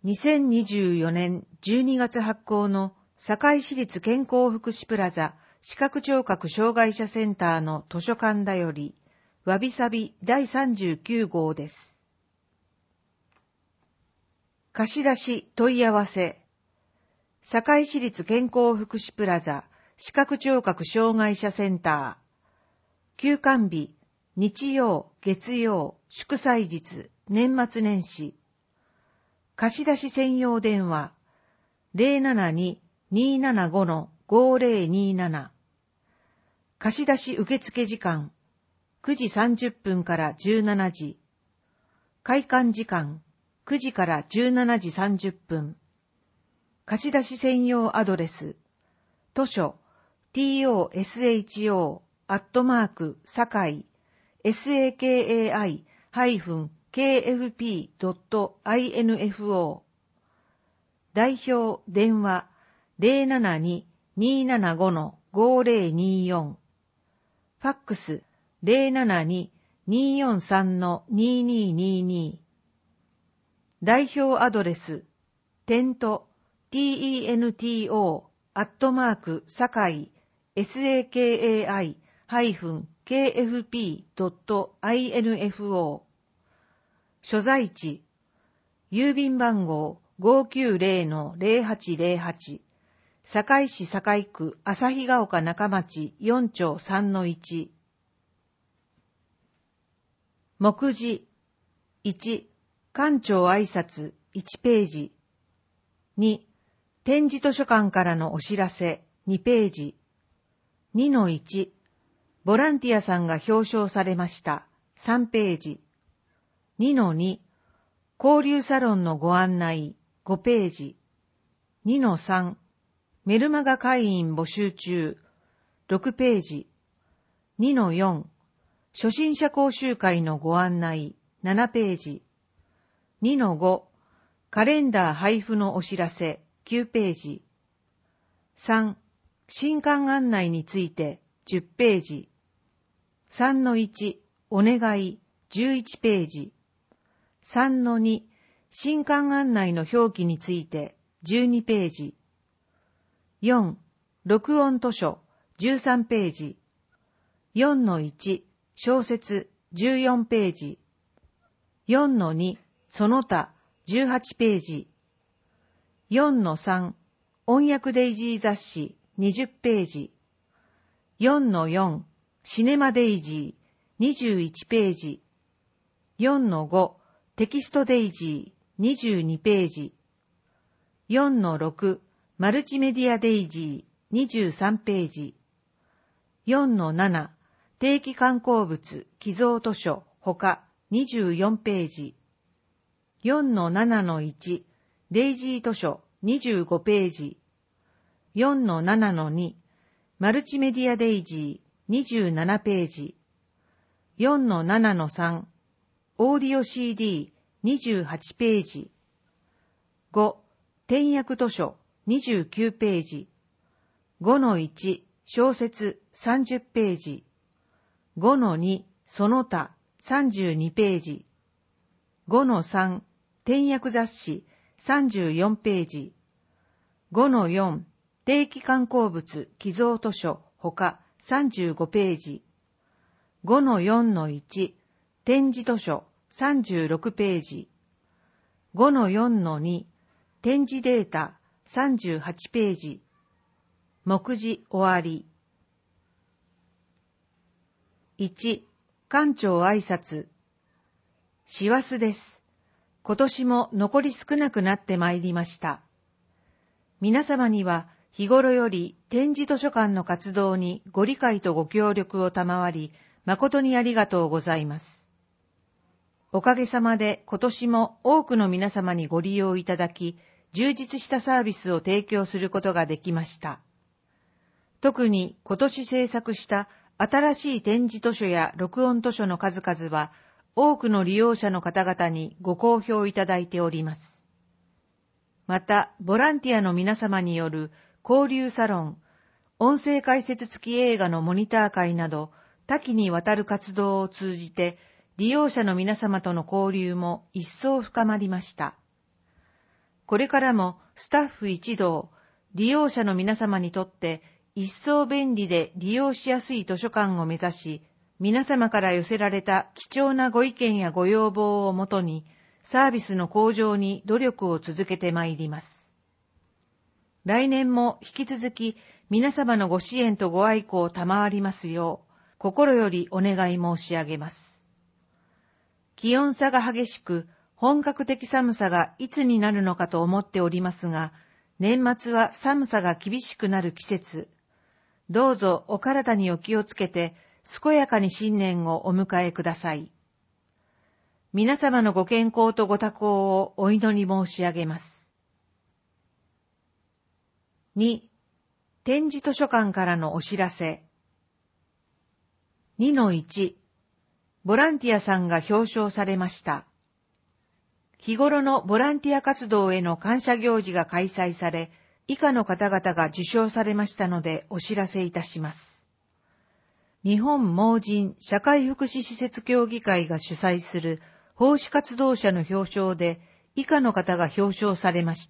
2024年12月発行の堺市立健康福祉プラザ視覚聴覚障害者センターの図書館だより、わびさび第39号です。貸し出し問い合わせ。堺市立健康福祉プラザ視覚聴覚障害者センター。休館日、日曜、月曜、祝祭日、年末年始。貸し出し専用電話 072-275-5027。貸し出し受付時間9時30分から17時。開館時間9時から17時30分。貸し出し専用アドレス図書 tosho@sakai sakai-kfp.info 代表電話 072-275-5024 ファックス 072-243-2222 代表アドレステント tento@sakai-kfp.info 所在地郵便番号 590-0808 堺市堺区旭ヶ丘中町4丁3-1。目次1、館長挨拶1ページ。2、展示図書館からのお知らせ2ページ。2-1、ボランティアさんが表彰されました3ページ。2-2、交流サロンのご案内5ページ。2-3、メルマガ会員募集中6ページ。2-4、初心者講習会のご案内7ページ。2-5、カレンダー配布のお知らせ9ページ。3、新館案内について10ページ。3-1、お願い11ページ。3-2、新館案内の表記について12ページ。4、録音図書13ページ。4-1、小説14ページ。4-2、その他18ページ。4-3、音訳デイジー雑誌20ページ。4-4、シネマデイジー21ページ。4-5、テキストデイジー22ページ。4-6、マルチメディアデイジー23ページ。4-7、定期刊行物寄贈図書ほか24ページ。4-7-1、デイジー図書25ページ。4-7-2、マルチメディアデイジー27ページ。4-7-3、オーディオ CD28 ページ。5、点訳図書29ページ。5-1、小説30ページ。5-2、その他32ページ。5-3、点訳雑誌34ページ。5-4、定期刊行物寄贈図書ほか35ページ。5-4-1、展示図書36ページ。5-4-2、展示データ38ページ。目次終わり。1、館長挨拶。師走です。今年も残り少なくなってまいりました。皆様には日頃より展示図書館の活動にご理解とご協力を賜り、誠にありがとうございます。おかげさまで今年も多くの皆様にご利用いただき、充実したサービスを提供することができました。特に今年制作した新しい展示図書や録音図書の数々は、多くの利用者の方々にご好評いただいております。また、ボランティアの皆様による交流サロン、音声解説付き映画のモニター会など、多岐にわたる活動を通じて、利用者の皆様との交流も一層深まりました。 これからもスタッフ一同、利用者の皆様にとって一層便利で利用しやすい図書館を目指し、皆様から寄せられた貴重なご意見やご要望をもとに、サービスの向上に努力を続けてまいります。来年も引き続き皆様のご支援とご愛顧を賜りますよう、心よりお願い申し上げます。気温差が激しく、本格的寒さがいつになるのかと思っておりますが、年末は寒さが厳しくなる季節。どうぞお体にお気をつけて、健やかに新年をお迎えください。皆様のご健康とご多幸をお祈り申し上げます。2. 点字図書館からのお知らせ。2-1 ボランティアさんが表彰されました。日頃のボランティア活動への感謝行事が開催され、以下の方々が受賞されましたのでお知らせいたします。日本盲人社会福祉施設協議会が主催する奉仕活動者の表彰で、以下の方が表彰されました。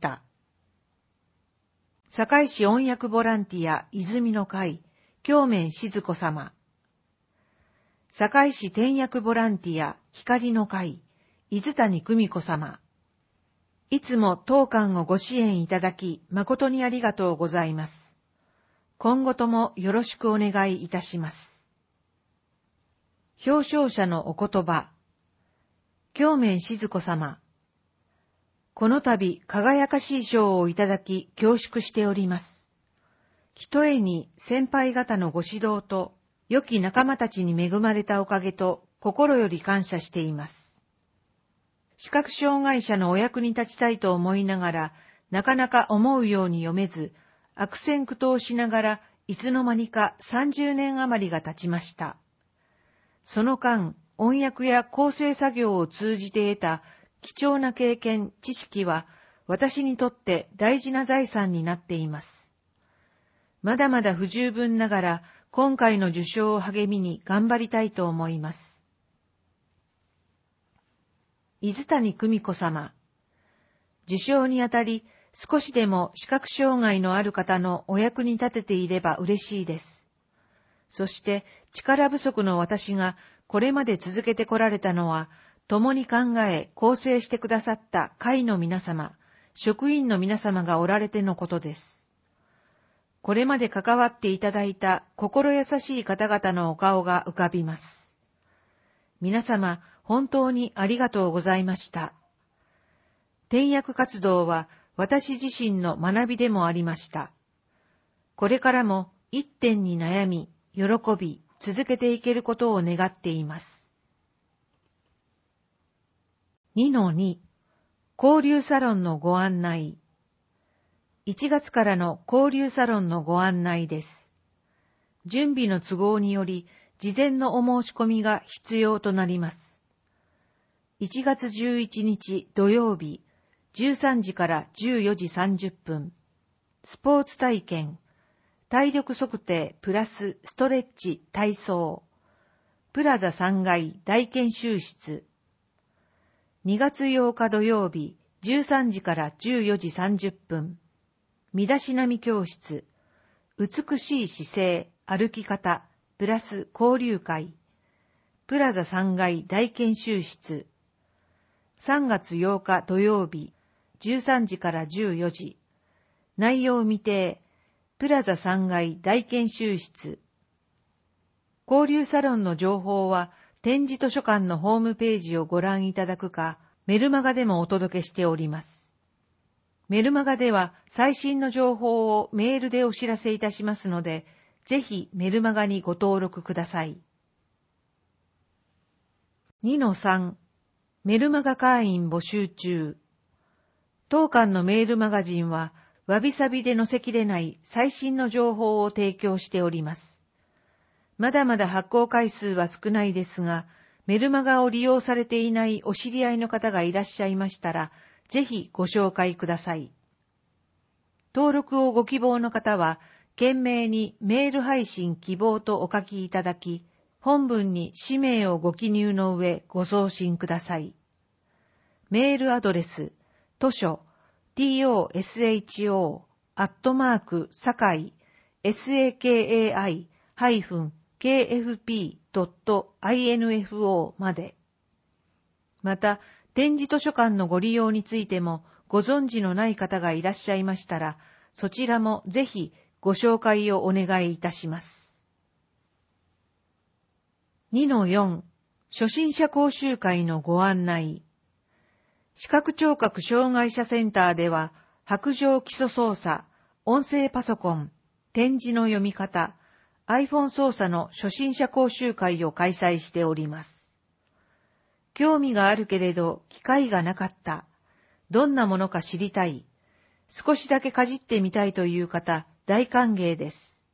堺市音訳ボランティア泉の会、京面静子様。堺市転訳ボランティア光の会、伊豆谷久美子様。いつも当館をご支援いただき、誠にありがとうございます。今後ともよろしくお願いいたします。表彰者のお言葉。京面静子様。この度輝かしい賞をいただき恐縮しております。ひとえに先輩方のご指導と、良き仲間たちに恵まれたおかげと心より感謝しています。視覚障害者のお役に立ちたいと思いながら、なかなか思うように読めず、悪戦苦闘しながらいつの間にか30年余りが経ちました。その間、音訳や構成作業を通じて得た貴重な経験、知識は私にとって大事な財産になっています。まだまだ不十分ながら、今回の受賞を励みに頑張りたいと思います。伊豆谷久美子様。受賞にあたり、少しでも視覚障害のある方のお役に立てていれば嬉しいです。そして力不足の私がこれまで続けてこられたのは、共に考え構成してくださった会の皆様、職員の皆様がおられてのことです。これまで関わっていただいた心優しい方々のお顔が浮かびます。皆様、本当にありがとうございました。転訳活動は私自身の学びでもありました。これからも一点に悩み、喜び、続けていけることを願っています。2-2 交流サロンのご案内。1月からの交流サロンのご案内です。準備の都合により、事前のお申し込みが必要となります。1月11日土曜日、13時から14時30分、スポーツ体験、体力測定プラスストレッチ体操、プラザ3階大研修室。2月8日土曜日、13時から14時30分、身だしなみ教室、美しい姿勢、歩き方、プラス交流会、プラザ3階大研修室。3月8日土曜日、13時から14時、内容未定、プラザ3階大研修室。交流サロンの情報は、点字図書館のホームページをご覧いただくか、メルマガでもお届けしております。メルマガでは最新の情報をメールでお知らせいたしますので、ぜひメルマガにご登録ください。2-3 メルマガ会員募集中。当館のメールマガジンは、わびさびで載せきれない最新の情報を提供しております。まだまだ発行回数は少ないですが、メルマガを利用されていないお知り合いの方がいらっしゃいましたら、ぜひご紹介ください。登録をご希望の方は、懸命にメール配信希望とお書きいただき、本文に氏名をご記入の上ご送信ください。メールアドレス、図書 tosakai-sakai-kfp.info まで。また、点字図書館のご利用についてもご存知のない方がいらっしゃいましたら、そちらもぜひご紹介をお願いいたします。2-4 初心者講習会のご案内。視覚聴覚障害者センターでは、白杖基礎操作、音声パソコン、点字の読み方、iPhone 操作の初心者講習会を開催しております。興味があるけれど機会がなかった、どんなものか知りたい、少しだけかじってみたいという方、大歓迎です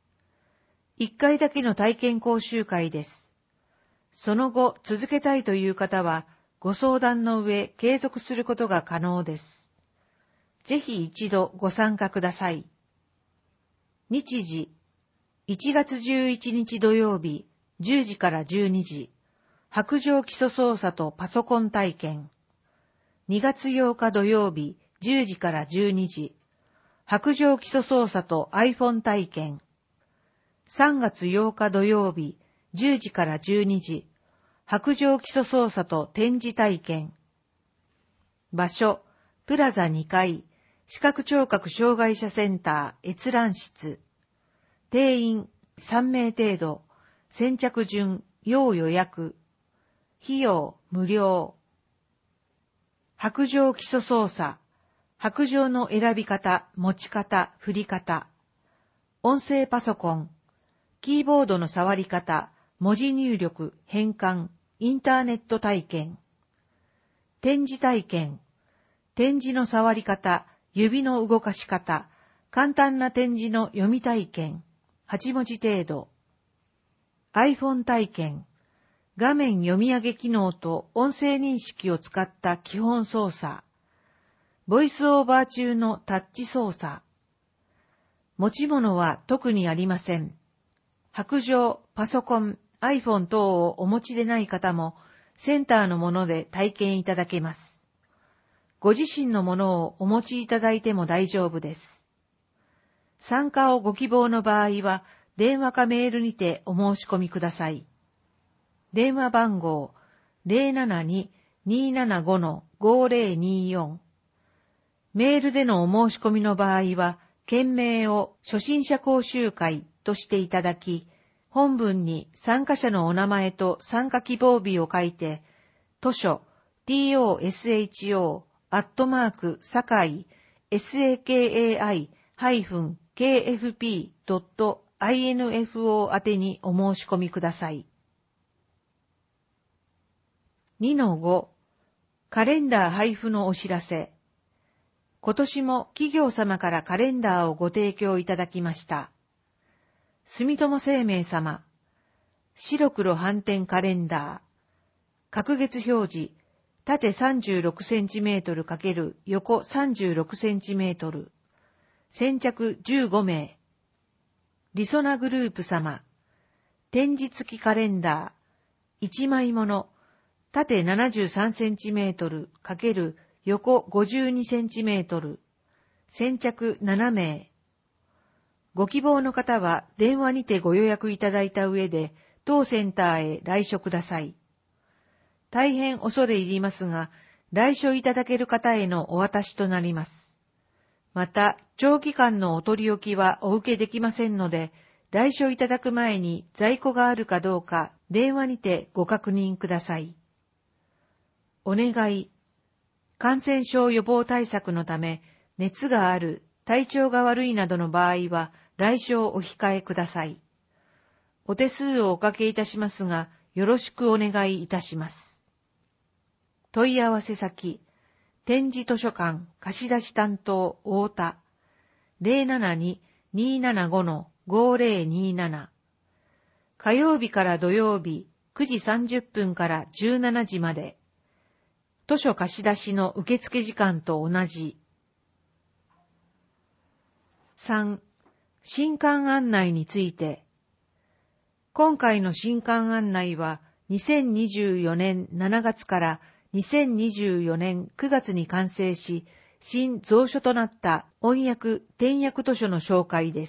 。1回だけの体験講習会です。その後続けたいという方は、ご相談の上継続することが可能です。ぜひ一度ご参加ください。日時、1月11日土曜日、10時から12時、白杖基礎操作とパソコン体験。2月8日土曜日、10時から12時、白杖基礎操作と iPhone 体験。3月8日土曜日、10時から12時、白杖基礎操作と点字体験。場所、プラザ2階、視覚聴覚障害者センター閲覧室。定員3名程度、先着順、要予約。費用無料。白杖基礎操作、白杖の選び方、持ち方、振り方。音声パソコン、キーボードの触り方、文字入力、変換、インターネット体験。点字体験、点字の触り方、指の動かし方、簡単な点字の読み体験、8文字程度。iPhone 体験、画面読み上げ機能と音声認識を使った基本操作。ボイスオーバー中のタッチ操作。持ち物は特にありません。白杖、パソコン、iPhone 等をお持ちでない方もセンターのもので体験いただけます。ご自身のものをお持ちいただいても大丈夫です。参加をご希望の場合は電話かメールにてお申し込みください。電話番号 072-275-5024。メールでのお申し込みの場合は件名を初心者講習会としていただき、本文に参加者のお名前と参加希望日を書いて、図書 tosho.sakai-kfp.info 宛てにお申し込みください。2-5 カレンダー配布のお知らせ。今年も企業様からカレンダーをご提供いただきました。住友生命様、白黒斑点カレンダー、隔月表示、縦36センチメートル×横36センチメートル、先着15名。りそなグループ様、点字付きカレンダー、1枚もの、縦73センチメートル×横52センチメートル、先着7名。ご希望の方は電話にてご予約いただいた上で当センターへ来所ください。大変恐れ入りますが、来所いただける方へのお渡しとなります。また、長期間のお取り置きはお受けできませんので、来所いただく前に在庫があるかどうか電話にてご確認ください。お願い。感染症予防対策のため、熱がある、体調が悪いなどの場合は、来所をお控えください。お手数をおかけいたしますが、よろしくお願いいたします。問い合わせ先、点字図書館貸出担当太田 072-275-5027。火曜日から土曜日9時30分から17時まで。図書貸し出しの受付時間と同じ。3. 新刊案内について。今回の新刊案内は2024年7月から2024年9月に完成し、 新蔵書となった音訳点訳図書の紹介です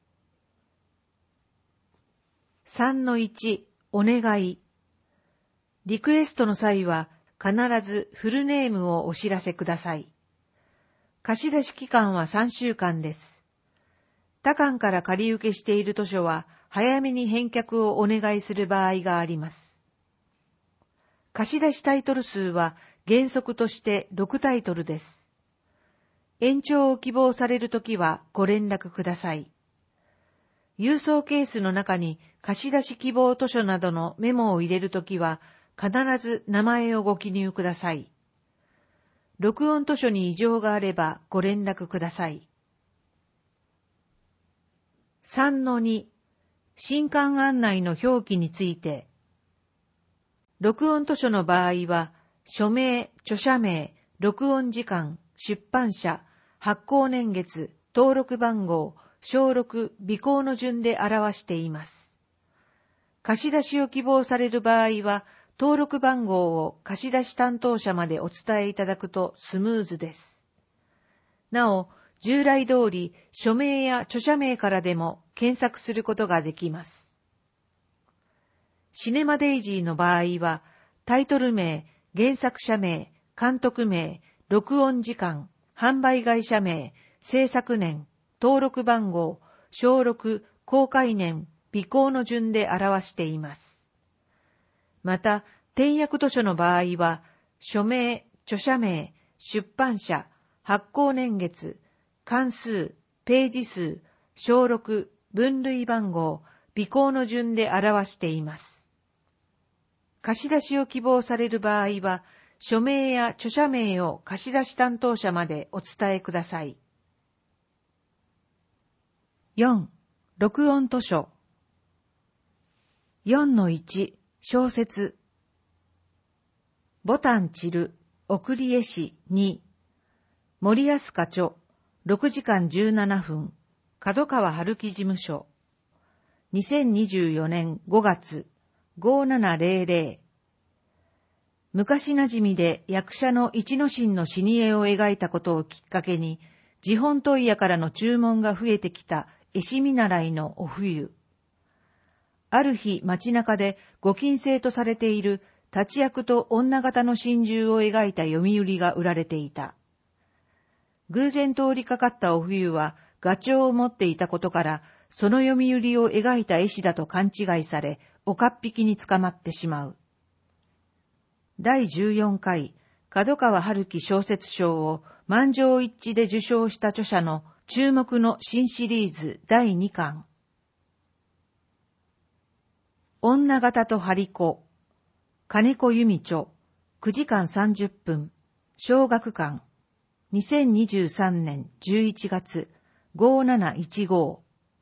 。3-1 お願い。リクエストの際は必ずフルネームをお知らせください。貸し出し期間は3週間です。他館から借り受けしている図書は早めに返却をお願いする場合があります。貸し出しタイトル数は原則として6タイトルです。延長を希望されるときはご連絡ください。郵送ケースの中に貸し出し希望図書などのメモを入れるときは必ず名前をご記入ください。録音図書に異常があればご連絡ください。3-2 新刊案内の表記について。録音図書の場合は、署名、著者名、録音時間、出版社、発行年月、登録番号、小録、尾行の順で表しています。貸し出しを希望される場合は、登録番号を貸し出し担当者までお伝えいただくとスムーズです。なお、従来通り署名や著者名からでも検索することができます。シネマデイジーの場合は、タイトル名、原作者名、監督名、録音時間、販売会社名、制作年、登録番号、小録、公開年、尾行の順で表しています。また、点訳図書の場合は、署名、著者名、出版社、発行年月、巻数、ページ数、小録、分類番号、尾行の順で表しています。貸し出しを希望される場合は、署名や著者名を貸し出し担当者までお伝えください。4. 録音図書。4-1 小説。ボタン散る、送り絵師2。森安家著、6時間17分、角川春樹事務所。2024年5月、5700。昔馴染みで役者の一之進の死に絵を描いたことをきっかけに、地本問屋からの注文が増えてきた絵師見習いのお冬。ある日街中でご禁制とされている立役と女型の真珠を描いた読売が売られていた。偶然通りかかったお冬は画帳を持っていたことから、その読売を描いた絵師だと勘違いされ、岡っ引きに捕まってしまう。第14回角川春樹小説賞を満場一致で受賞した著者の注目の新シリーズ第2巻。女型と張り子。金子由美著、9時間30分、小学館。2023年11月5715。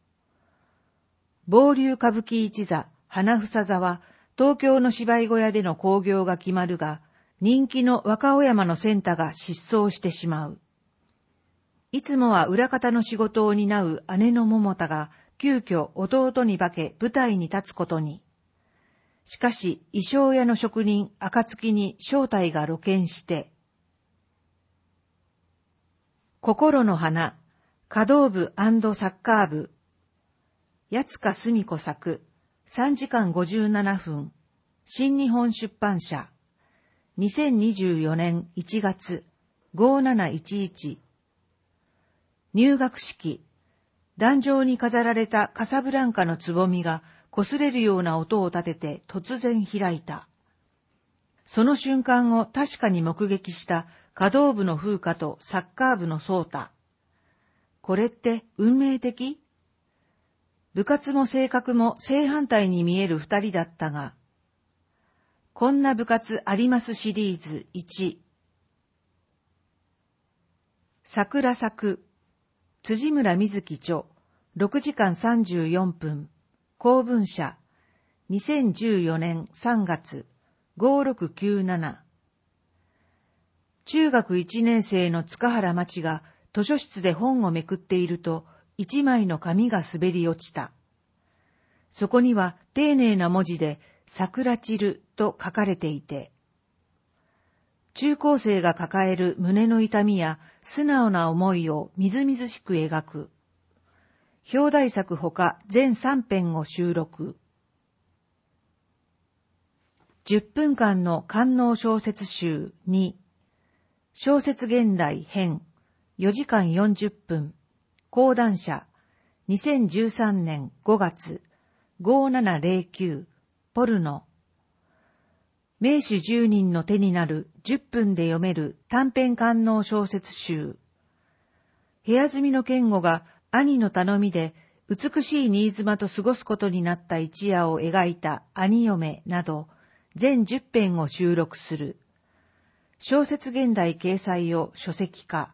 傍流歌舞伎一座花房座は東京の芝居小屋での興行が決まるが、人気の若尾山の仙太が失踪してしまう。いつもは裏方の仕事を担う姉の桃太が急遽弟に化け舞台に立つことに。しかし衣装屋の職人暁に正体が露見して、心の花、華道部&サッカー部。八塚澄子作、3時間57分。新日本出版社。2024年1月5711。入学式。壇上に飾られたカサブランカのつぼみが擦れるような音を立てて突然開いた。その瞬間を確かに目撃した華道部の風花とサッカー部の蒼太。これって運命的？部活も性格も正反対に見える二人だったが、こんな部活ありますシリーズ1。桜咲く。辻村瑞希著、6時間34分。公文社。2014年3月5697。中学1年生の塚原町が図書室で本をめくっていると、一枚の紙が滑り落ちた。そこには丁寧な文字で桜散ると書かれていて、 中高生が抱える胸の痛みや素直な思いをみずみずしく描く。表題作ほか全3編を収録。10分間の官能小説集2、小説現代編、4時間40分、講談社、2013年5月、5709、ポルノ。名手10人の手になる10分で読める短編官能小説集。部屋住みの健吾が兄の頼みで美しい新妻と過ごすことになった一夜を描いた兄嫁など全10編を収録する。小説現代掲載を書籍化。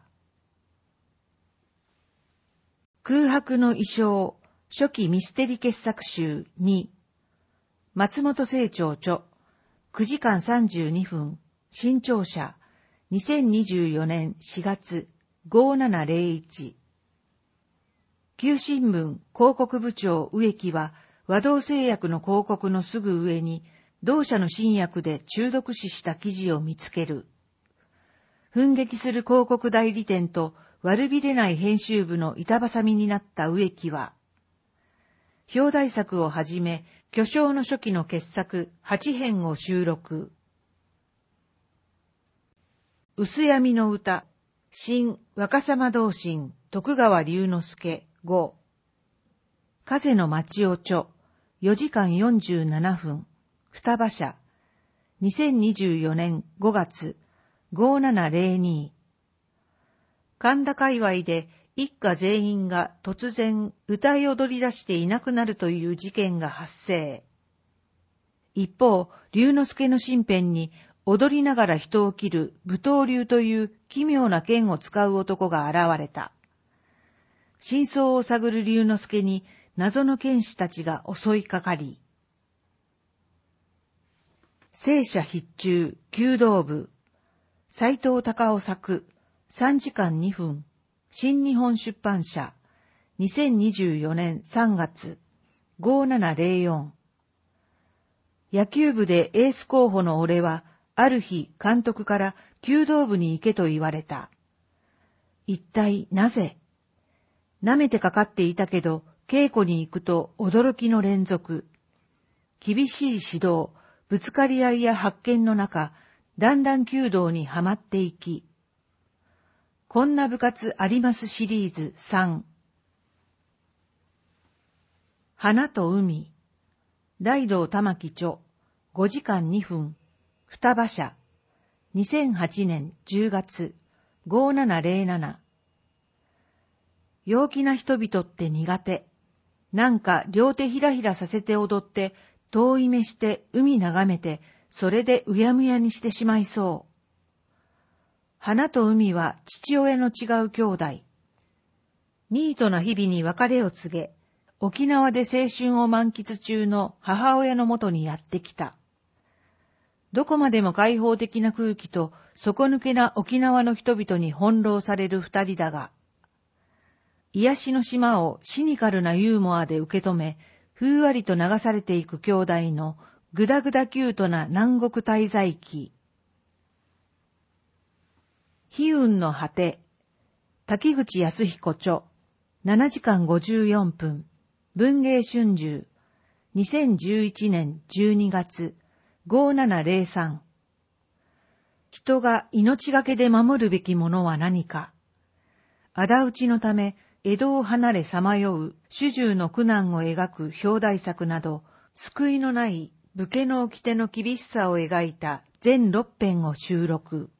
空白の衣装初期ミステリ傑作集2、松本清張著、9時間32分、新潮社、2024年4月、5701。旧新聞広告部長植木は、和道製薬の広告のすぐ上に、同社の新薬で中毒死した記事を見つける。奮撃する広告代理店と悪びれない編集部の板挟みになった植木は、表題作をはじめ、巨匠の初期の傑作8編を収録。薄闇の歌、新若様同心、徳川龍之介5。風の町尾著、4時間47分、双葉社、2024年5月、5702。神田界隈で一家全員が突然歌い踊り出していなくなるという事件が発生。一方、龍之介の身辺に踊りながら人を切る舞踏流という奇妙な剣を使う男が現れた。真相を探る龍之介に謎の剣士たちが襲いかかり、聖者必中、弓道部、斎藤隆夫作、3時間2分、新日本出版社、2024年3月、5704。野球部でエース候補の俺は、ある日監督から弓道部に行けと言われた。一体なぜ？舐めてかかっていたけど、稽古に行くと驚きの連続。厳しい指導、ぶつかり合いや発見の中、だんだん弓道にはまっていき、こんな部活ありますシリーズ3。花と海。大道玉木著。5時間2分。双葉社。2008年10月。5707。陽気な人々って苦手。なんか両手ひらひらさせて踊って、遠い目して海眺めて、それでうやむやにしてしまいそう。花と海は父親の違う兄弟。ニートな日々に別れを告げ、沖縄で青春を満喫中の母親のもとにやってきた。どこまでも開放的な空気と底抜けな沖縄の人々に翻弄される二人だが、癒しの島をシニカルなユーモアで受け止め、ふうわりと流されていく兄弟のぐだぐだキュートな南国滞在記。悲運の果て、滝口康彦著、7時間54分、文芸春秋、2011年12月、5703。人が命がけで守るべきものは何か。仇討ちのため、江戸を離れさまよう主従の苦難を描く表題作など、救いのない武家の掟の厳しさを描いた全6編を収録。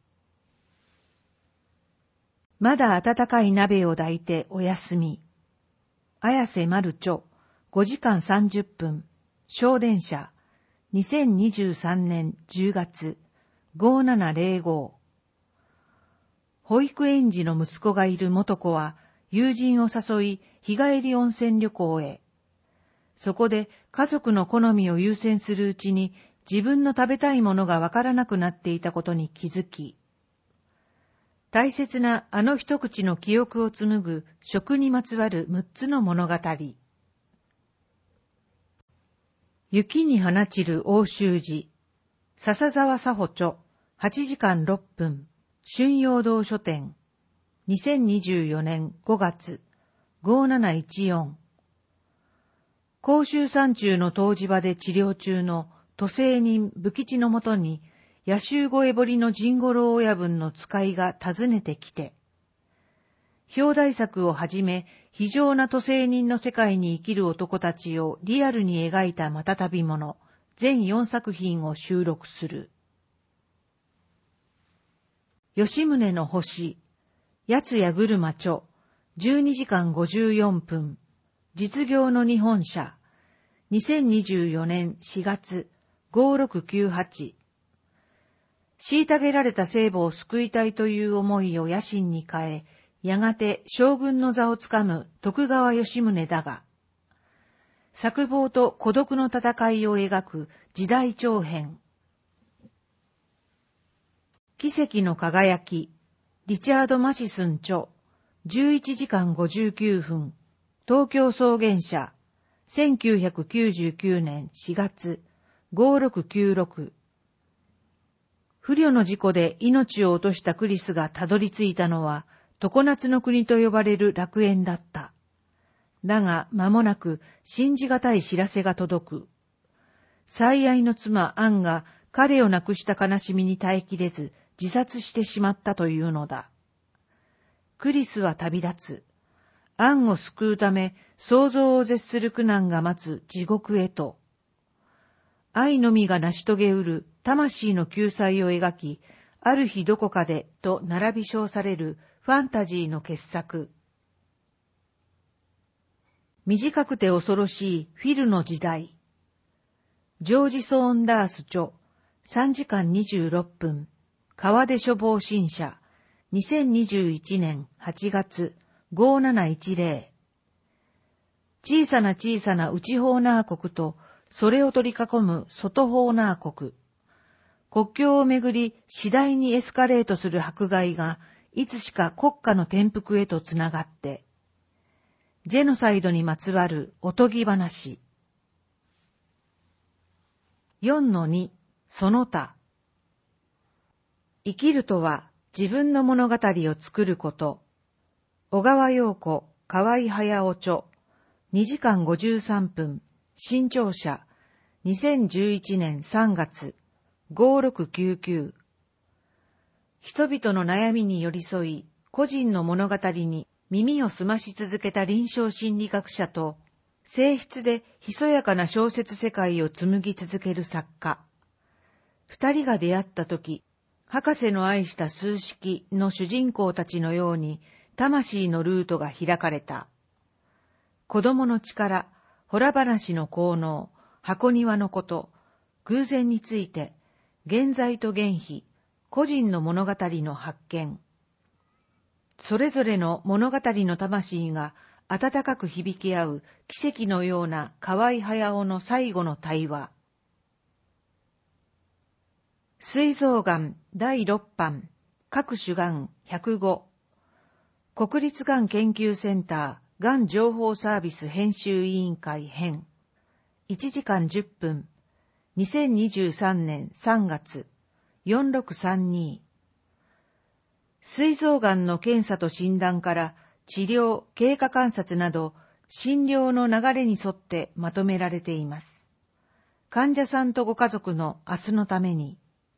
まだ温かい鍋を抱いてお休み。綾瀬丸著、5時間30分、小電車、2023年10月、5705。保育園児の息子がいる元子は、友人を誘い、日帰り温泉旅行へ。そこで家族の好みを優先するうちに、自分の食べたいものがわからなくなっていたことに気づき、大切なあの一口の記憶を紡ぐ食にまつわる6つの物語。雪に放ちる奥州寺。笹沢佐穂著。 8時間6分、春陽堂書店、2024年5月、5714。甲州山中の湯治場で治療中の都政人武吉のもとに、野州越え堀の甚五郎親分の使いが訪ねてきて、表題作をはじめ、非常な都政人の世界に生きる男たちをリアルに描いたまたたびもの、全4作品を収録する。吉宗の星、八津屋車著、12時間54分、実業の日本社、2024年4月、5698。虐げられた聖母を救いたいという思いを野心に変え、やがて将軍の座をつかむ徳川吉宗だが、作望と孤独の戦いを描く時代長編。奇跡の輝き、リチャード・マシスン著、11時間59分、東京草原社、1999年4月、5696。不慮の事故で命を落としたクリスがたどり着いたのは、常夏の国と呼ばれる楽園だった。だが、間もなく信じがたい知らせが届く。最愛の妻アンが彼を亡くした悲しみに耐えきれず自殺してしまったというのだ。クリスは旅立つ。アンを救うため想像を絶する苦難が待つ地獄へと。愛のみが成し遂げうる魂の救済を描き、ある日どこかでと並び称されるファンタジーの傑作。短くて恐ろしいフィルの時代。ジョージ・ソーンダース著、3時間26分、川出書房新社、2021年8月、5710。小さな小さな内ホーナー国と、それを取り囲む外ホーナー国。国境をめぐり次第にエスカレートする迫害が、いつしか国家の転覆へとつながって、ジェノサイドにまつわるおとぎ話。4-2、その他。生きるとは自分の物語を作ること。小川陽子、河合隼著、2時間53分、新潮社、2011年3月、5699。人々の悩みに寄り添い、個人の物語に耳を澄まし続けた臨床心理学者と、静筆でひそやかな小説世界を紡ぎ続ける作家。二人が出会ったとき、博士の愛した数式の主人公たちのように、魂のルートが開かれた。子供の力、ほら話の効能、箱庭のこと、偶然について、現在と現秘、個人の物語の発見。それぞれの物語の魂が温かく響き合う奇跡のような河合隼の最後の対話。膵臓がん第6版、各種がん105。国立がん研究センターがん情報サービス編集委員会編。1時間10分。2023年3月。4632。膵臓がんの検査と診断から治療、経過観察など診療の流れに沿ってまとめられています。患者さんとご家族の明日のために。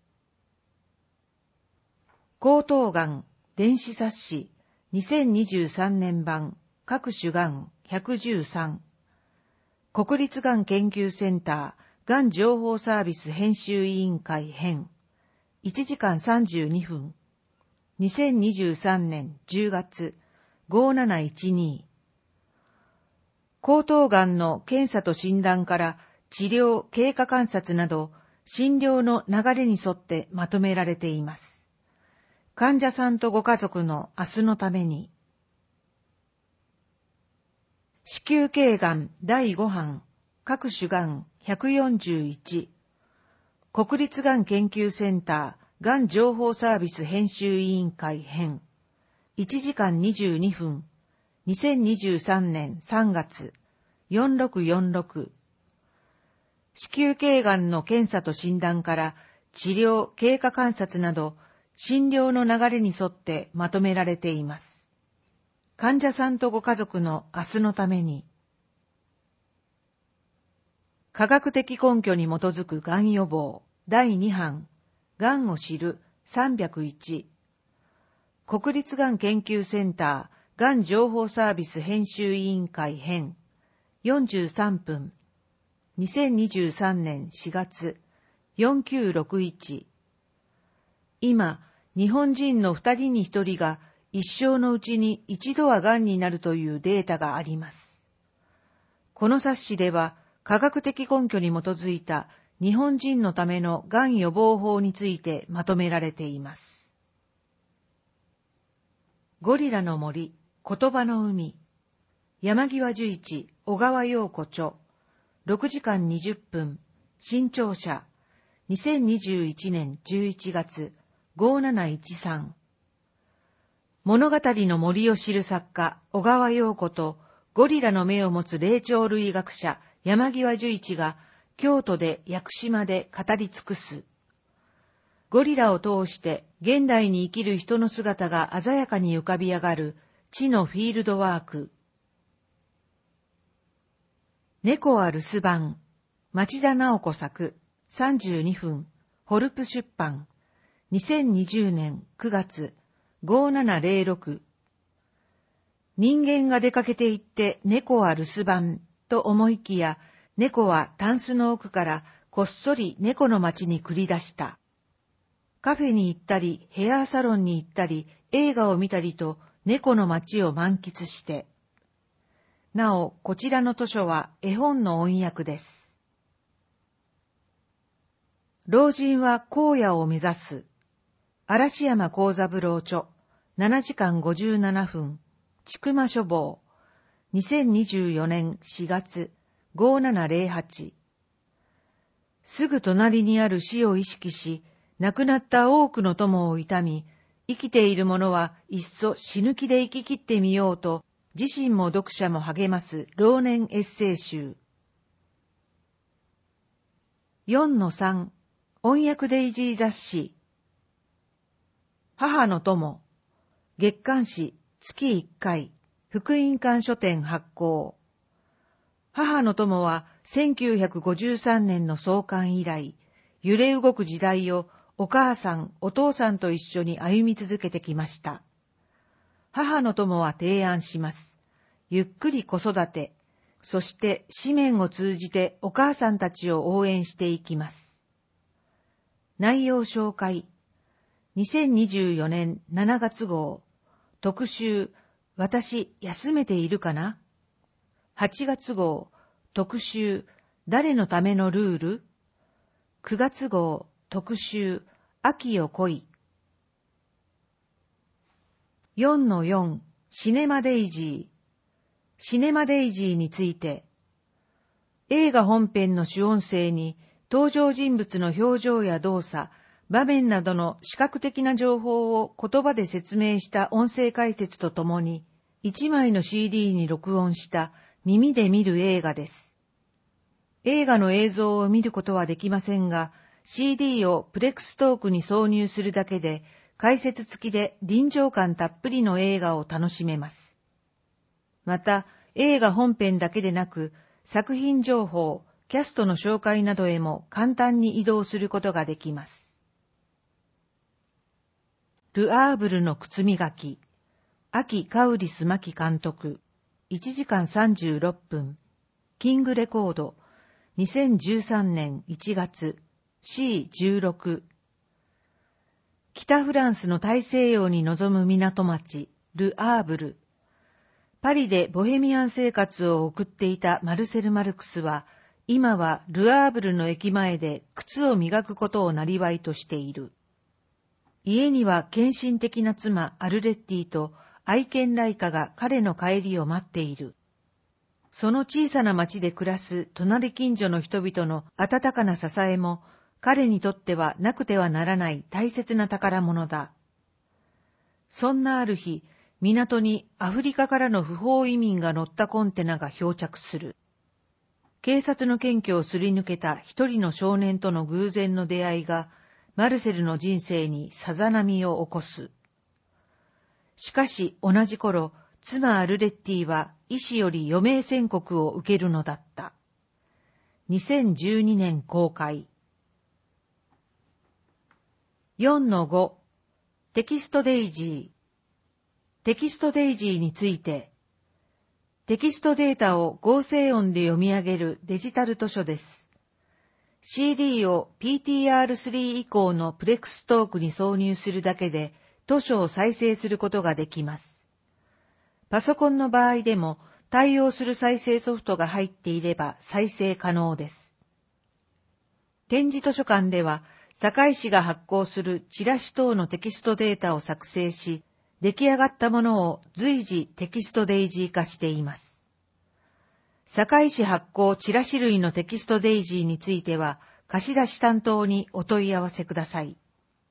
喉頭がん電子冊子2023年版各種がん113。国立がん研究センターがん情報サービス編集委員会編。1時間32分。2023年10月5712。喉頭がんの検査と診断から治療、経過観察など診療の流れに沿ってまとめられています。患者さんとご家族の明日のために。子宮頸がん第5版各種がん141。国立がん研究センターがん情報サービス編集委員会編。1時間22分。2023年3月。4646。子宮頸がんの検査と診断から治療、経過観察など、診療の流れに沿ってまとめられています。患者さんとご家族の明日のために、科学的根拠に基づくがん予防第2版、がんを知る301、国立がん研究センターがん情報サービス編集委員会編43分、2023年4月4961。今、日本人の2人に1人が一生のうちに一度はがんになるというデータがあります。この冊子では、科学的根拠に基づいた日本人のためのがん予防法についてまとめられています。ゴリラの森、言葉の海、山際十一、小川陽子著、6時間20分、新潮社、2021年11月5713。物語の森を知る作家、小川陽子と、ゴリラの目を持つ霊長類学者、山際十一が、京都で屋久島で語り尽くす。ゴリラを通して現代に生きる人の姿が鮮やかに浮かび上がる知のフィールドワーク。猫は留守番。町田直子作。32分。ホルプ出版。2020年9月5706。人間が出かけて行って猫は留守番と思いきや、猫はタンスの奥からこっそり猫の町に繰り出した。カフェに行ったり、ヘアサロンに行ったり、映画を見たりと猫の町を満喫して。なお、こちらの図書は絵本の音訳です。老人は荒野を目指す。嵐山幸三郎著、7時間57分、千曲書房、2024年4月5708。すぐ隣にある死を意識し、亡くなった多くの友を悼み、生きている者はいっそ死ぬ気で生き切ってみようと、自身も読者も励ます老年エッセイ集。4-3、音訳デイジー雑誌。母の友、月刊誌月1回、福音館書店発行。母の友は1953年の創刊以来、揺れ動く時代をお母さん、お父さんと一緒に歩み続けてきました。母の友は提案します。ゆっくり子育て、そして紙面を通じてお母さんたちを応援していきます。内容紹介。2024年7月号、特集、私休めているかな？ 8 月号、特集、誰のためのルール？ 9 月号、特集、秋よ来い。4-4、シネマデイジー。シネマデイジーについて、映画本編の主音声に登場人物の表情や動作、場面などの視覚的な情報を言葉で説明した音声解説とともに、1枚の CD に録音した耳で見る映画です。映画の映像を見ることはできませんが、CD をプレクストークに挿入するだけで、解説付きで臨場感たっぷりの映画を楽しめます。また、映画本編だけでなく、作品情報、キャストの紹介などへも簡単に移動することができます。ルアーブルの靴磨き、秋カウリス牧監督、1時間36分、キングレコード、2013年1月、C16。北フランスの大西洋に臨む港町、ルアーブル。パリでボヘミアン生活を送っていたマルセル・マルクスは、今はルアーブルの駅前で靴を磨くことをなりわいとしている。家には献身的な妻アルレッティと愛犬ライカが彼の帰りを待っている。その小さな町で暮らす隣近所の人々の温かな支えも彼にとってはなくてはならない大切な宝物だ。そんなある日、港にアフリカからの不法移民が乗ったコンテナが漂着する。警察の検挙をすり抜けた一人の少年との偶然の出会いが、 マルセルの人生にさざ波を起こす。しかし同じ頃、妻アルレッティは医師より余命宣告を受けるのだった。2012年公開。4-5 テキストデイジー。テキストデイジーについて、テキストデータを合成音で読み上げるデジタル図書です。CD を PTR3 以降のプレクストークに挿入するだけで図書を再生することができます。パソコンの場合でも対応する再生ソフトが入っていれば再生可能です。点字図書館では、堺市が発行するチラシ等のテキストデータを作成し、出来上がったものを随時テキストデイジー化しています。堺市発行チラシ類のテキストデイジーについては、貸し出し担当にお問い合わせください。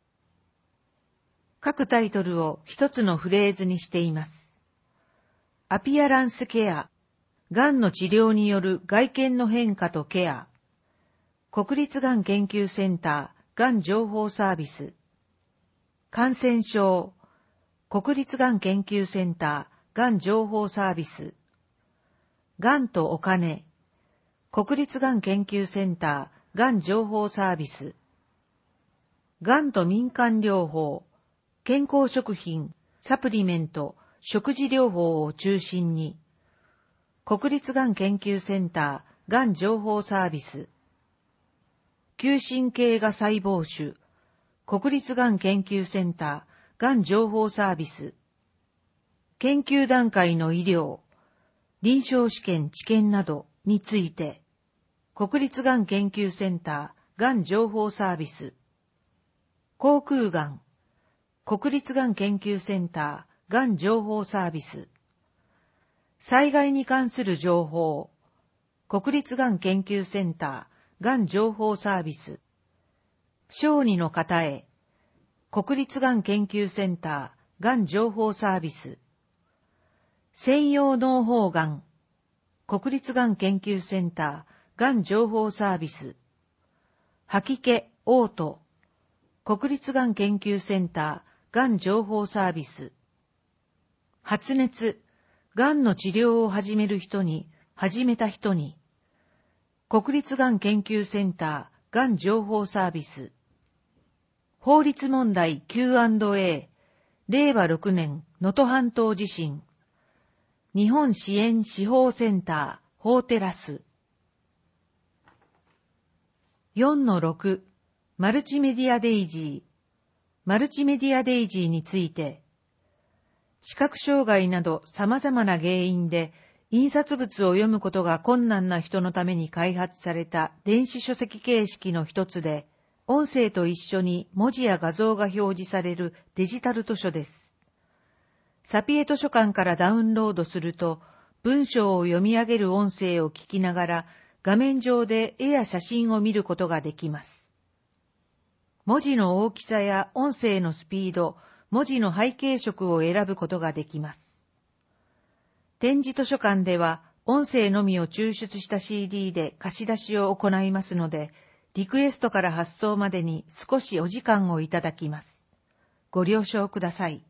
各タイトルを一つのフレーズにしています。アピアランスケア、がんの治療による外見の変化とケア。国立がん研究センター、がん情報サービス。感染症、国立がん研究センター、がん情報サービス。がんとお金、国立がん研究センター、がん情報サービス。がんと民間療法、健康食品、サプリメント、食事療法を中心に、国立がん研究センター、がん情報サービス。嗅神経が細胞腫、国立がん研究センター、がん情報サービス。研究段階の医療、臨床試験治験などについて、国立がん研究センター、がん情報サービス。口腔がん、国立がん研究センター、がん情報サービス。災害に関する情報、国立がん研究センター、がん情報サービス。小児の方へ、国立がん研究センター、がん情報サービス。専用脳胞がん、国立がん研究センター、がん情報サービス。吐き気、嘔吐、国立がん研究センター、がん情報サービス。発熱、がんの治療を始める人に、始めた人に。国立がん研究センター、がん情報サービス。法律問題 Q&A、令和6年能登半島地震。日本支援司法センター、法テラス。4-6、マルチメディアデイジー。マルチメディアデイジーについて、視覚障害など様々な原因で印刷物を読むことが困難な人のために開発された電子書籍形式の一つで、音声と一緒に文字や画像が表示されるデジタル図書です。サピエ図書館からダウンロードすると、文章を読み上げる音声を聞きながら、画面上で絵や写真を見ることができます。文字の大きさや音声のスピード、文字の背景色を選ぶことができます。点字図書館では、音声のみを抽出した CD で貸し出しを行いますので、リクエストから発送までに少しお時間をいただきます。ご了承ください。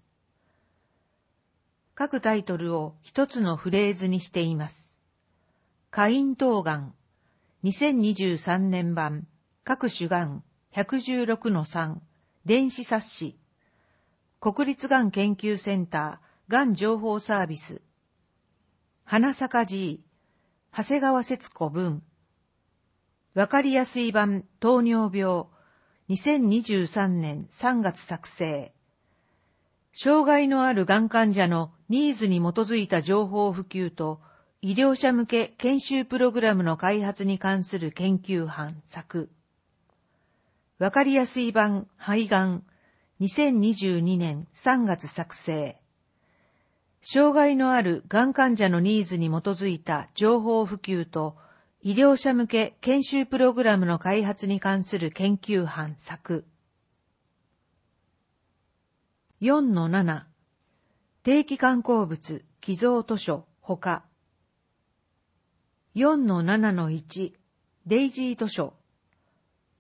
各タイトルを一つのフレーズにしています。下咽頭がん、2023年版、各種がん 116-3、電子冊子、国立がん研究センター、がん情報サービス、花坂 G、長谷川節子文、わかりやすい版糖尿病、2023年3月作成。障害のあるがん患者のニーズに基づいた情報普及と、医療者向け研修プログラムの開発に関する研究班作。わかりやすい版肺がん、2022年3月作成。障害のあるがん患者のニーズに基づいた情報普及と、医療者向け研修プログラムの開発に関する研究班作。4-7、定期刊行物寄贈図書ほか。4-7-1、デイジー図書。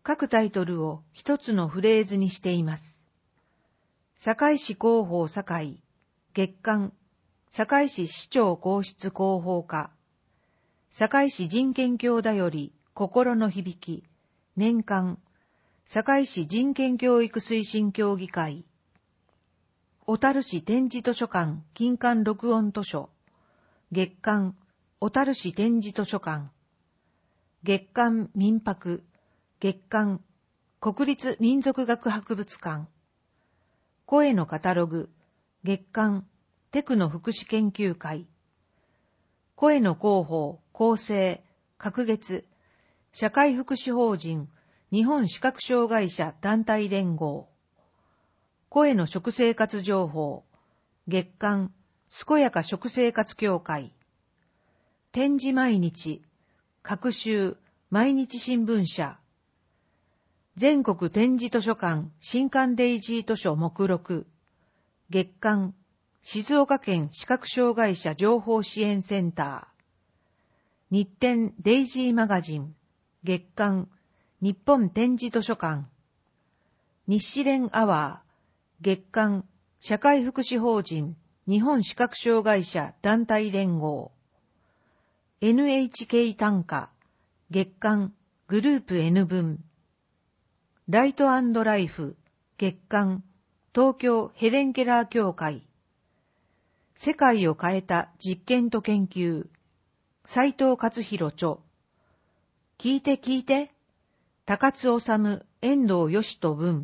各タイトルを一つのフレーズにしています。堺市広報堺、月刊、堺市市長皇室広報課、堺市人権協だより心の響き、年間、堺市人権教育推進協議会、小樽市展示図書館金刊録音図書、月刊、小樽市展示図書館、月刊民泊、月刊、国立民族学博物館、声のカタログ、月刊、テクノ福祉研究会、声の広報、構成、各月、社会福祉法人、日本視覚障害者団体連合、声の食生活情報、月刊、健やか食生活協会、展示毎日、各週、毎日新聞社、全国展示図書館新刊デイジー図書目録、月刊、静岡県視覚障害者情報支援センター、日展デイジーマガジン、月刊、日本展示図書館、日誌連アワー、月刊、社会福祉法人、日本視覚障害者団体連合、NHK 短歌、月刊、グループ N 文、ライト&ライフ、月刊、東京ヘレンケラー協会、世界を変えた実験と研究、斉藤勝弘著、聞いて聞いて、高津治、遠藤義人文。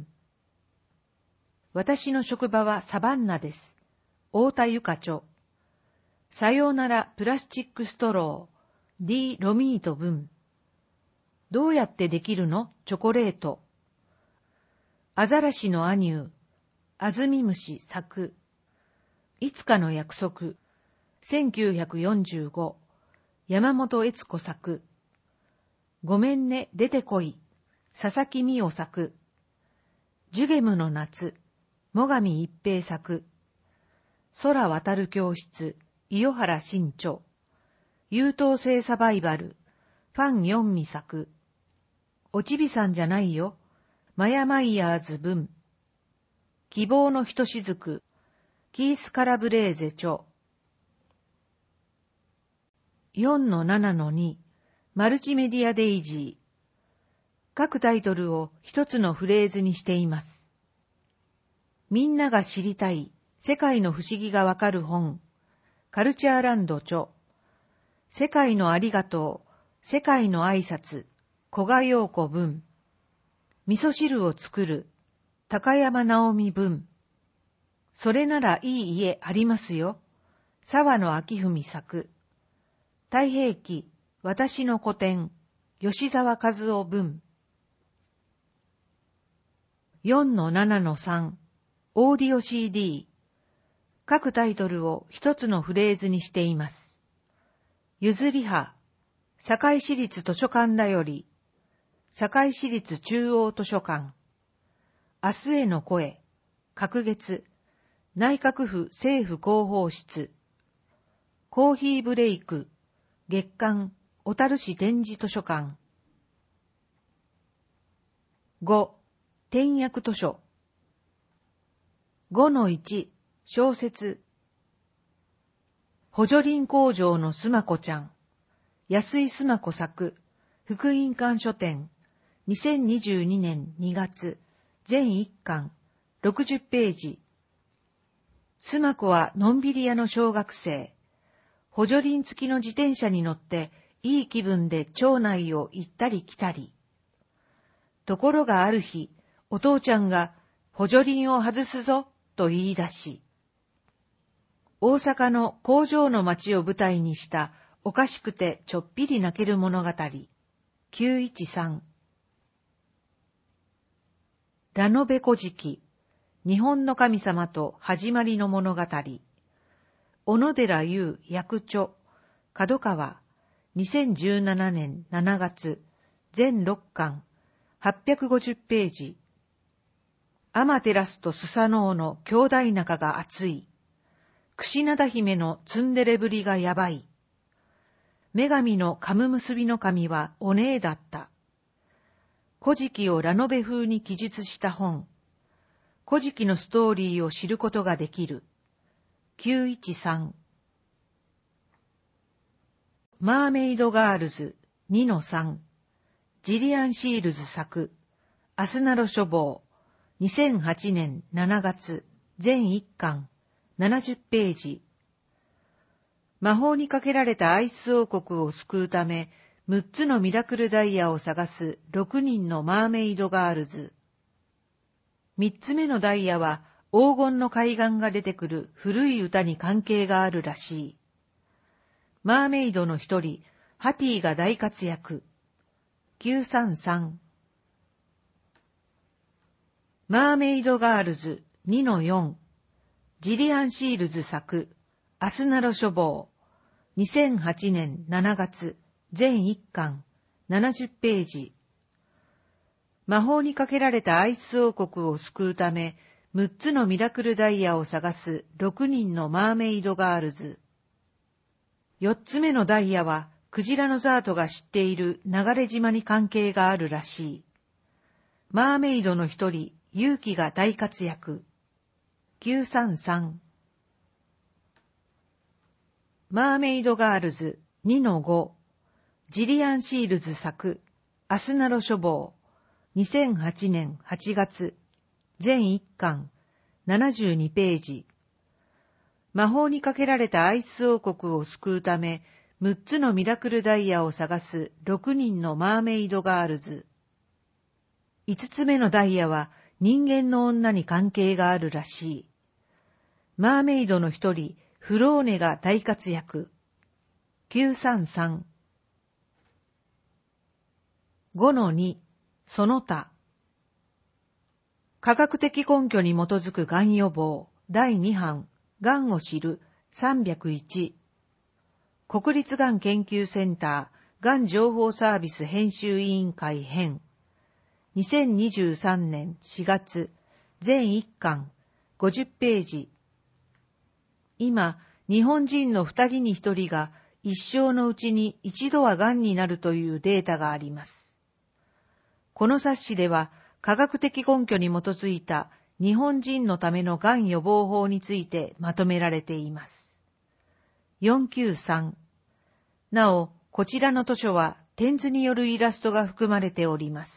私の職場はサバンナです。太田由香著。さようならプラスチックストロー、D ロミート文。どうやってできるのチョコレート。アザラシのアニュー、アズミムシ作。いつかの約束、1945、山本悦子作。ごめんね、出てこい、佐々木美代作。ジュゲムの夏、最上一平作。空渡る教室、伊予原新著。優等生サバイバル、ファン・ヨンミ作。おちびさんじゃないよ、マヤ・マイヤーズ文。希望のひとしずく、キース・カラブレーゼ著。4-7-2、マルチメディアデイジー。各タイトルを一つのフレーズにしています。みんなが知りたい世界の不思議がわかる本、カルチャーランド著。世界のありがとう、世界の挨拶、古賀陽子文。味噌汁を作る、高山直美文。それならいい家ありますよ、沢野明文作。太平記、私の古典、吉沢和夫文。4-7-3、オーディオ CD。各タイトルを一つのフレーズにしています。ゆずりは、堺市立図書館だより、堺市立中央図書館。明日への声、各月、内閣府政府広報室。コーヒーブレイク、月刊、小樽市展示図書館。5、点訳図書。5-1、小説。補助輪工場のすまこちゃん。安井すまこ作、福音館書店。2022年2月、全1巻、60ページ。すまこはのんびり屋の小学生。補助輪付きの自転車に乗って、いい気分で町内を行ったり来たり。ところがある日、お父ちゃんが補助輪を外すぞと言い出し、大阪の工場の町を舞台にしたおかしくてちょっぴり泣ける物語。913。ラノベ古事記、日本の神様と始まりの物語。小野寺優訳著、角川、2017年7月、全6巻、850ページ。アマテラスとスサノオの兄弟仲が熱い。櫛灘姫のツンデレぶりがやばい。女神のカム結びの神はお姉だった。 古事記をラノベ風に記述した本。古事記のストーリーを知ることができる。913。マーメイドガールズ 2-3。ジリアン・シールズ作。アスナロ書房。2008年7月。全1巻。70ページ。魔法にかけられたアイス王国を救うため、6つのミラクルダイヤを探す6人のマーメイドガールズ。3つ目のダイヤは黄金の海岸が出てくる古い歌に関係があるらしい。マーメイドの一人、ハティが大活躍。933。マーメイドガールズ 2-4。ジリアン・シールズ作。アスナロ書房。2008年7月。全1巻。70ページ。魔法にかけられたアイス王国を救うため、6つのミラクルダイヤを探す6人のマーメイドガールズ。4つ目のダイヤは、クジラのザートが知っている流れ島に関係があるらしい。マーメイドの一人、勇気が大活躍。933。マーメイドガールズ 2-5。ジリアン・シールズ作。アスナロ書房。2008年8月。全1巻。72ページ。魔法にかけられたアイス王国を救うため、6つのミラクルダイヤを探す6人のマーメイドガールズ。5つ目のダイヤは人間の女に関係があるらしい。マーメイドの一人、フローネが大活躍。933。5-2、その他。科学的根拠に基づくがん予防、第2版、がんを知る、301。国立がん研究センター、がん情報サービス編集委員会編。2023年4月、全1巻、50ページ。今、日本人の2人に1人が一生のうちに一度はがんになるというデータがあります。この冊子では、科学的根拠に基づいた日本人のためのがん予防法についてまとめられています。493。なお、こちらの図書は点図によるイラストが含まれております。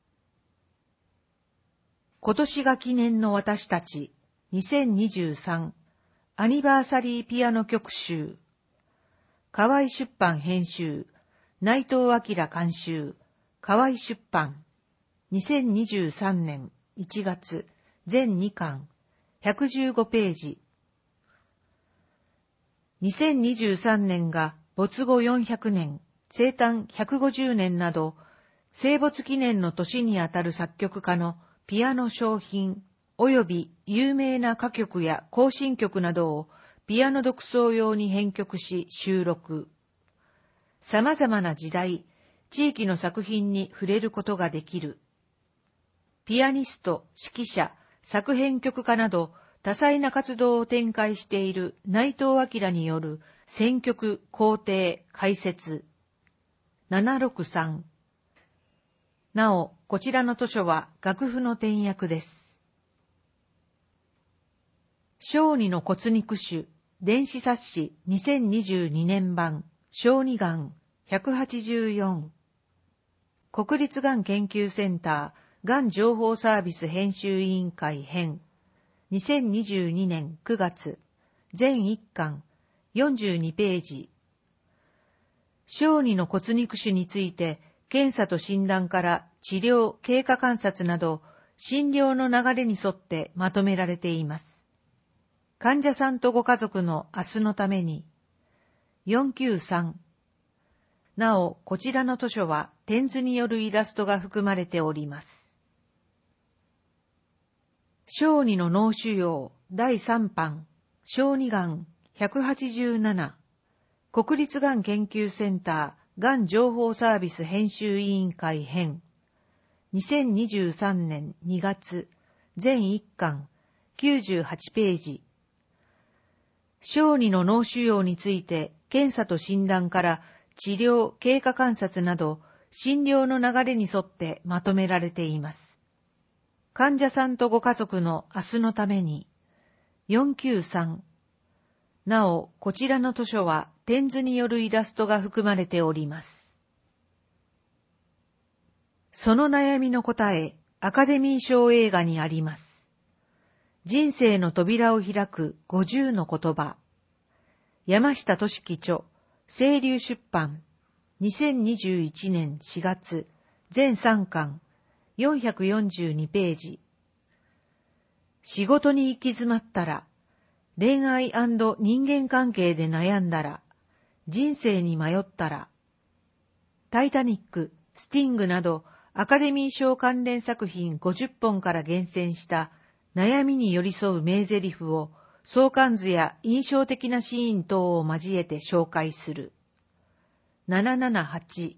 今年が記念の私たち2023アニバーサリーピアノ曲集。河合出版編集、内藤明監修、河合出版。2023年1月、全2巻、115ページ。2023年が没後400年、生誕150年など、生没記念の年にあたる作曲家のピアノ商品、及び有名な歌曲や行進曲などをピアノ独奏用に編曲し収録。様々な時代、地域の作品に触れることができる。ピアニスト、指揮者、作編曲家など多彩な活動を展開している内藤明による選曲、校訂、解説。763。なお、こちらの図書は楽譜の点訳です。小児の骨肉腫、電子冊子2022年版、小児がん184。国立がん研究センター、がん情報サービス編集委員会編。2022年9月。全1巻。42ページ。小児の骨肉腫について、検査と診断から治療、経過観察など、診療の流れに沿ってまとめられています。患者さんとご家族の明日のために。493。なお、こちらの図書は点図によるイラストが含まれております。小児の脳腫瘍第3版、小児がん187、国立がん研究センター、がん情報サービス編集委員会編。2023年2月、全1巻、98ページ。小児の脳腫瘍について検査と診断から治療、経過観察など、 診療の流れに沿ってまとめられています。患者さんとご家族の明日のために、493。なお、こちらの図書は点図によるイラストが含まれております。その悩みの答え、アカデミー賞映画にあります。人生の扉を開く50の言葉。山下俊樹著、清流出版、2021年4月、全3巻、442ページ。仕事に行き詰まったら、恋愛&人間関係で悩んだら、人生に迷ったら、タイタニック、スティングなどアカデミー賞関連作品50本から厳選した悩みに寄り添う名台詞を相関図や印象的なシーン等を交えて紹介する。778。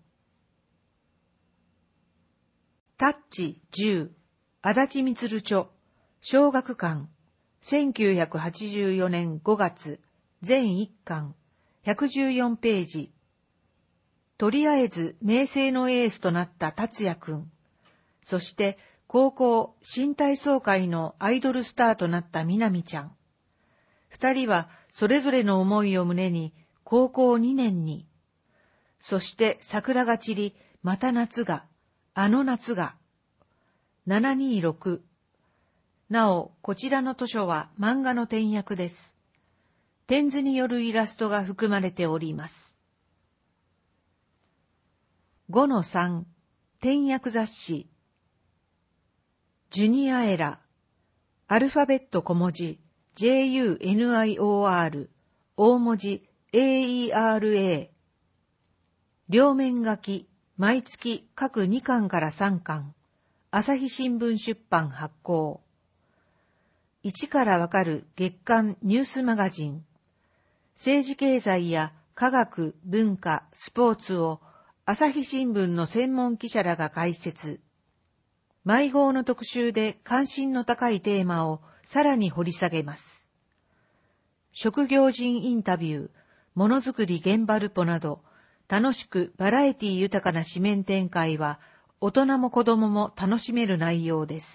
タッチ10、足立みつる著、小学館、1984年5月、全1巻、114ページ。とりあえず明星のエースとなった達也くん、そして高校新体操界のアイドルスターとなったみなみちゃん。二人はそれぞれの思いを胸に高校2年に、そして桜が散り、また夏が、あの夏が。726。なお、こちらの図書は漫画の点訳です。点図によるイラストが含まれております。5-3、点訳雑誌。ジュニアエラ、アルファベット小文字、JUNIOR、大文字、AERA。両面書き、毎月各2巻から3巻。朝日新聞出版発行。一からわかる月刊ニュースマガジン。政治経済や科学、文化、スポーツを朝日新聞の専門記者らが解説。毎号の特集で関心の高いテーマをさらに掘り下げます。職業人インタビュー、ものづくり現場ルポなど、楽しくバラエティ豊かな紙面展開は、大人も子供も楽しめる内容です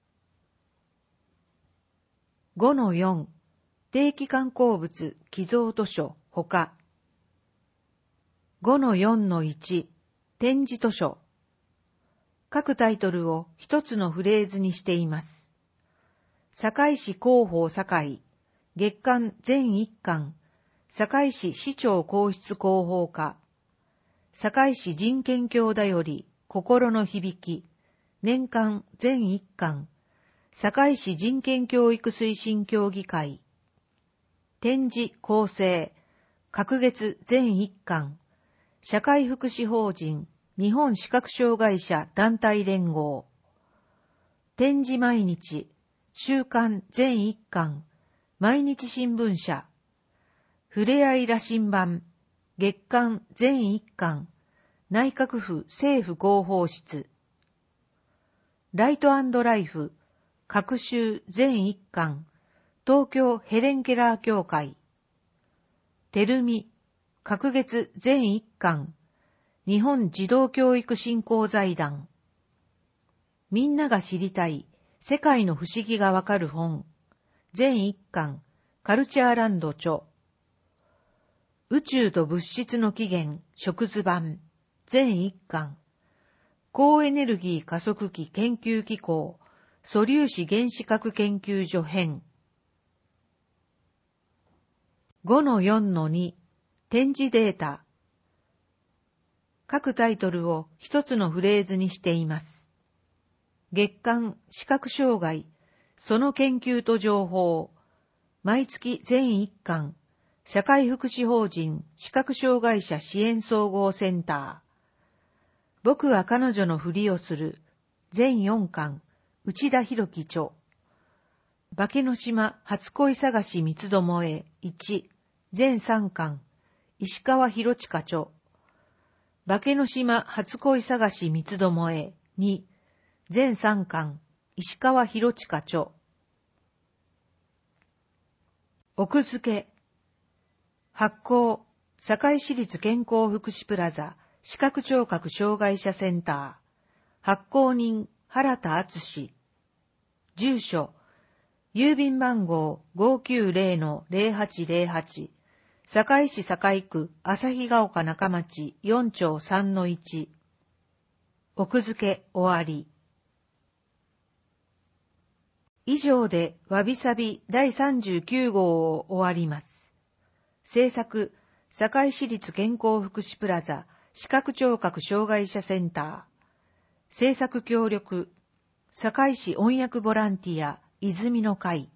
。5-4、定期刊行物寄贈図書ほか。5-4-1、展示図書。各タイトルを一つのフレーズにしています。堺市広報堺、月刊全1巻、堺市市長皇室広報課、堺市人権郷だより心の響き、年間全1巻、堺市人権教育推進協議会、展示構成、各月全1巻、社会福祉法人日本視覚障害者団体連合、展示毎日、週刊全1巻、毎日新聞社、ふれあい羅針盤、月刊全1巻、内閣府政府広報室、ライト&ライフ、各週全1巻、東京ヘレンケラー協会、テルミ、各月全1巻、日本児童教育振興財団、みんなが知りたい世界の不思議がわかる本、全1巻、カルチャーランド著、宇宙と物質の起源植図版、全1巻、高エネルギー加速器研究機構、素粒子原子核研究所編。5-4-2、展示データ。各タイトルを一つのフレーズにしています。月刊視覚障害、その研究と情報、毎月全1巻、社会福祉法人視覚障害者支援総合センター。僕は彼女のふりをする、全4巻、内田博樹著。化けの島初恋探し三つどもえ1、全3巻、石川博親著。化けの島初恋探し三つどもえ2、全3巻、石川博親著。奥付け。発行、堺市立健康福祉プラザ、 視覚聴覚障害者センター、発行人原田敦。住所、郵便番号 590-0808、堺市堺区旭ヶ丘中町4丁3-1。奥付け終わり。以上でわびさび第39号を終わります。制作、堺市立健康福祉プラザ視覚聴覚障害者センター。制作協力、堺市音訳ボランティア泉の会。